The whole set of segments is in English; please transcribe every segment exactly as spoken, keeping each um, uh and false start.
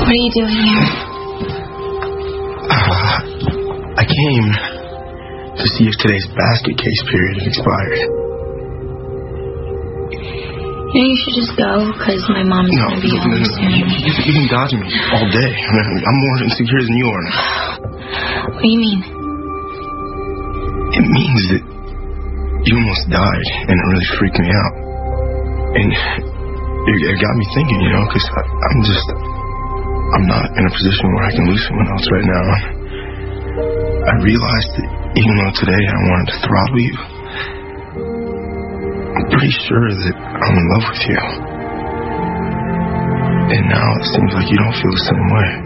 What are you doing here? Uh, I came to see if today's basket case period had expired. You know, you should just go, because my mom's no, going to be no, home no, no. soon. You, you, you can dodge me all day. I mean, I'm more insecure than you are now. What do you mean? It means that you almost died, and it really freaked me out. And it, it got me thinking, you know, because I'm just, I'm not in a position where I can lose someone else right now. I realized that even though today I wanted to throttle you, I'm pretty sure that I'm in love with you. And now it seems like you don't feel the same way.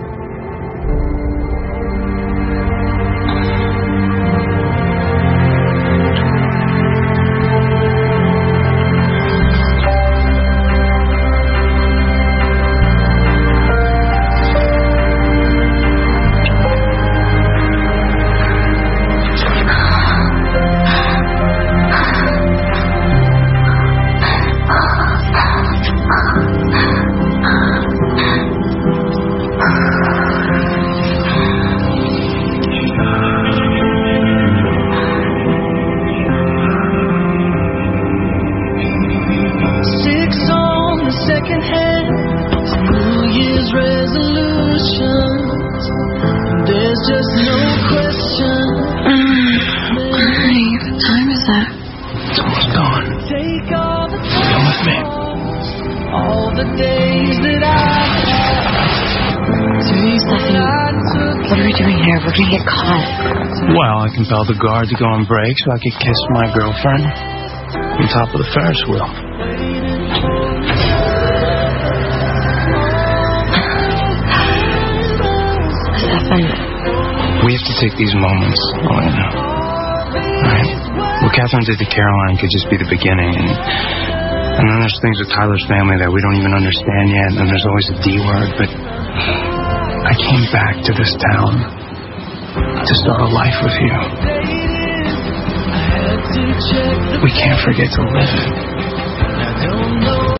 Well, I compelled the guard to go on break so I could kiss my girlfriend on top of the Ferris wheel. Stefan. We have to take these moments, Elena. Right? What Catherine did to Caroline could just be the beginning. And, and then there's things with Tyler's family that we don't even understand yet. And then there's always a D word. But I came back to this town to start a life with you. We can't forget to live it.